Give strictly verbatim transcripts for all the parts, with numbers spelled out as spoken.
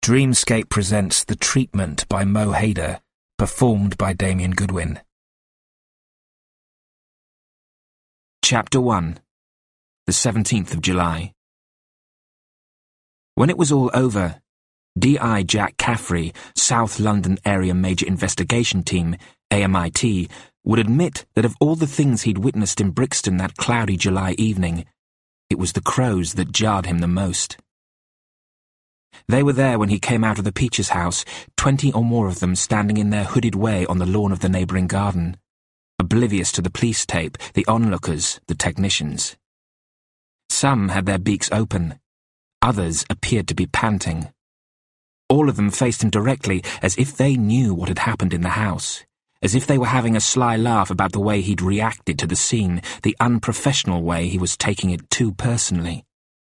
Dreamscape presents The Treatment by Mo Hader, performed by Damien Goodwin. Chapter one. The seventeenth of July. When it was all over, D I Jack Caffrey, South London Area Major Investigation Team, A M I T, would admit that of all the things he'd witnessed in Brixton that cloudy July evening, it was the crows that jarred him the most. They were there when he came out of the Peaches house, twenty or more of them standing in their hooded way on the lawn of the neighbouring garden, oblivious to the police tape, the onlookers, the technicians. Some had their beaks open. Others appeared to be panting. All of them faced him directly, as if they knew what had happened in the house, as if they were having a sly laugh about the way he'd reacted to the scene, the unprofessional way he was taking it too personally.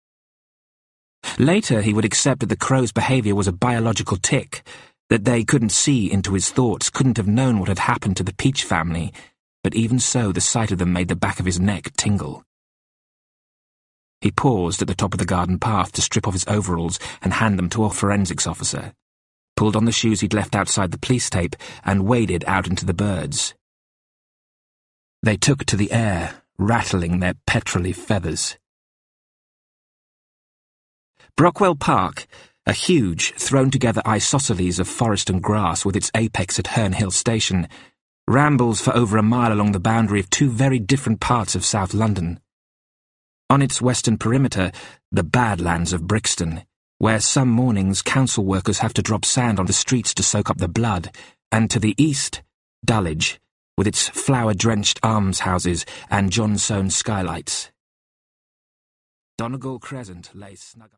Later he would accept that the crow's behaviour was a biological tic, that they couldn't see into his thoughts, couldn't have known what had happened to the Peach family, but even so the sight of them made the back of his neck tingle. He paused at the top of the garden path to strip off his overalls and hand them to a forensics officer, pulled on the shoes he'd left outside the police tape, and waded out into the birds. They took to the air, rattling their petrol-y feathers. Brockwell Park, a huge, thrown-together isosceles of forest and grass with its apex at Herne Hill Station, rambles for over a mile along the boundary of two very different parts of South London. On its western perimeter, the Badlands of Brixton, where some mornings council workers have to drop sand on the streets to soak up the blood, and to the east, Dulwich, with its flower-drenched almshouses and Johnstone skylights. Donegal Crescent lay snug